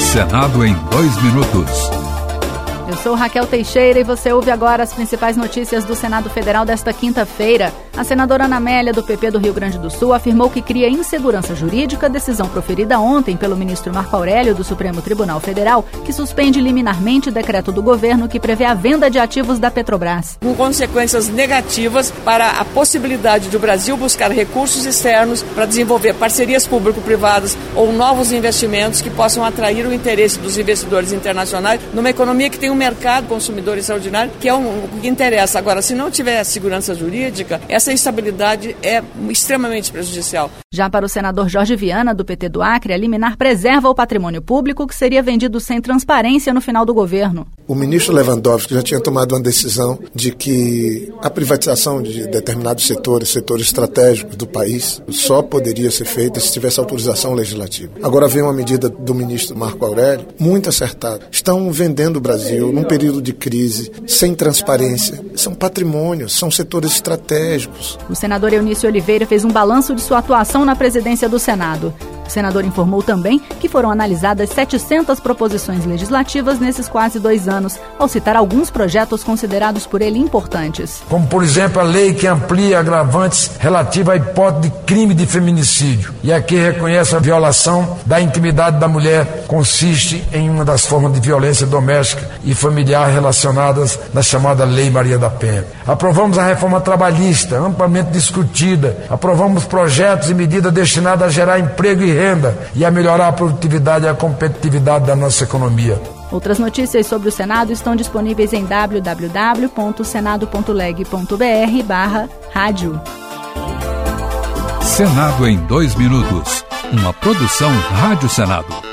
Senado em 2 minutos. Eu sou Raquel Teixeira e você ouve agora as principais notícias do Senado Federal desta quinta-feira. A senadora Ana Amélia, do PP do Rio Grande do Sul, afirmou que cria insegurança jurídica a decisão proferida ontem pelo ministro Marco Aurélio do Supremo Tribunal Federal, que suspende liminarmente o decreto do governo que prevê a venda de ativos da Petrobras. Com consequências negativas para a possibilidade do Brasil buscar recursos externos para desenvolver parcerias público-privadas ou novos investimentos que possam atrair o interesse dos investidores internacionais numa economia que tem um mercado consumidor extraordinário, que é o que interessa. Agora, se não tiver segurança jurídica, essa instabilidade é extremamente prejudicial. Já para o senador Jorge Viana, do PT do Acre, a liminar preserva o patrimônio público que seria vendido sem transparência no final do governo. O ministro Lewandowski já tinha tomado uma decisão de que a privatização de determinados setores estratégicos do país, só poderia ser feita se tivesse autorização legislativa. Agora vem uma medida do ministro Marco Aurélio, muito acertada. Estão vendendo o Brasil num período de crise, sem transparência. São patrimônios, são setores estratégicos. O senador Eunício Oliveira fez um balanço de sua atuação na presidência do Senado. O senador informou também que foram analisadas 700 proposições legislativas nesses quase 2 anos, ao citar alguns projetos considerados por ele importantes. Como, por exemplo, a lei que amplia agravantes relativa à hipótese de crime de feminicídio e a que reconhece a violação da intimidade da mulher, consiste em uma das formas de violência doméstica e familiar relacionadas na chamada Lei Maria da Penha. Aprovamos a reforma trabalhista, amplamente discutida. Aprovamos projetos e medidas destinadas a gerar emprego e renda e a melhorar a produtividade e a competitividade da nossa economia. Outras notícias sobre o Senado estão disponíveis em www.senado.leg.br/rádio. Senado em 2 minutos. Uma produção Rádio Senado.